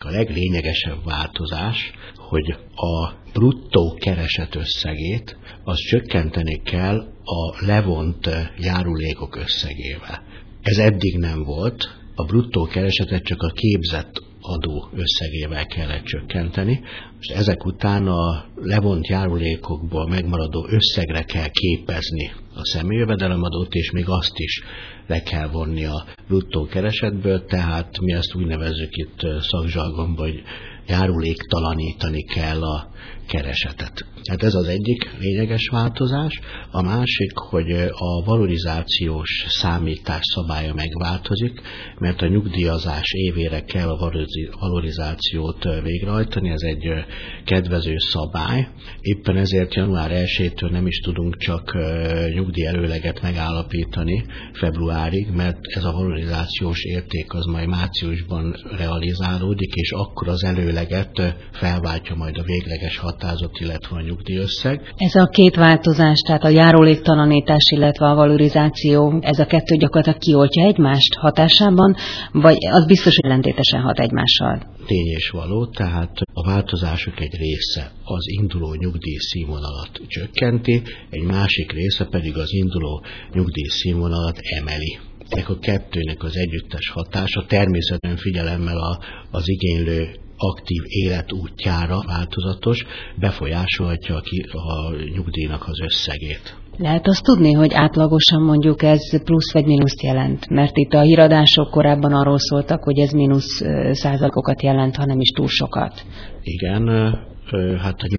A leglényegesebb változás, hogy a bruttó kereset összegét az csökkenteni kell a levont járulékok összegével. Ez eddig nem volt, a bruttó keresetet csak a képzett adó összegével kellett csökkenteni. Most ezek után a levont járulékokból megmaradó összegre kell képezni a személyjövedelemadót, és még azt is le kell vonni a bruttó keresetből, tehát mi ezt úgy nevezzük itt szakzsargonban, hogy járuléktalanítani kell a keresetet. Hát ez az egyik lényeges változás. A másik, hogy a valorizációs számítás szabálya megváltozik, mert a nyugdíjazás évére kell a valorizációt végrehajtani, ez egy kedvező szabály. Éppen ezért január 1-től nem is tudunk csak nyugdíjelőleget megállapítani februárig, mert ez a valorizációs érték az majd márciusban realizálódik, és akkor az előleget felváltja majd a végleges határozat, illetve a nyugdíjösszeg. Ez a két változás, tehát a járuléktalanítás, illetve a valorizáció, ez a kettő gyakorlatilag kioltja egymást hatásában, vagy az biztos, hogy ellentétesen hat egymással? Tény és való, tehát a változások egy része az induló nyugdíj színvonalat csökkenti, egy másik része pedig az induló nyugdíj színvonalat emeli. Ennek a kettőnek az együttes hatása természetesen figyelemmel az igénylő aktív életútjára változatos, befolyásolhatja a nyugdíjnak az összegét. Lehet azt tudni, hogy átlagosan mondjuk ez plusz vagy mínuszt jelent? Mert itt a híradások korábban arról szóltak, hogy ez mínusz százalékokat jelent, ha nem is túl sokat. Igen, hát a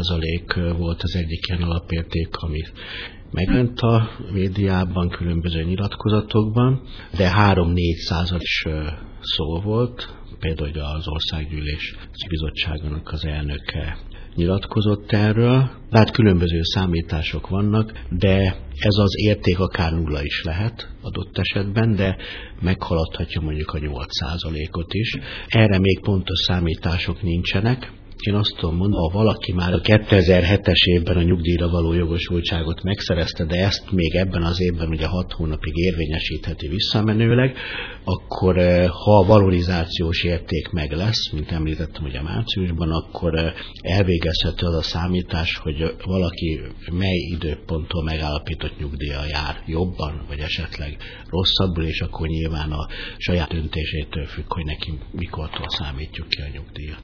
8% volt az egyik ilyen alapérték, ami megjelent a médiában, különböző nyilatkozatokban, de 3-4% is szó volt. Például az Országgyűlés bizottságának az elnöke nyilatkozott erről. Tehát különböző számítások vannak, de ez az érték akár nulla is lehet adott esetben, de meghaladhatja mondjuk a 8%-ot is. Erre még pontos számítások nincsenek. Én azt tudom mondani, ha valaki már a 2007-es évben a nyugdíjra való jogosultságot megszerezte, de ezt még ebben az évben ugye 6 hónapig érvényesítheti visszamenőleg, akkor ha a valorizációs érték meg lesz, mint említettem ugye márciusban, akkor elvégezhető az a számítás, hogy valaki mely időponttól megállapított nyugdíjjal jár jobban, vagy esetleg rosszabbul, és akkor nyilván a saját döntésétől függ, hogy neki mikortól számítjuk ki a nyugdíjat.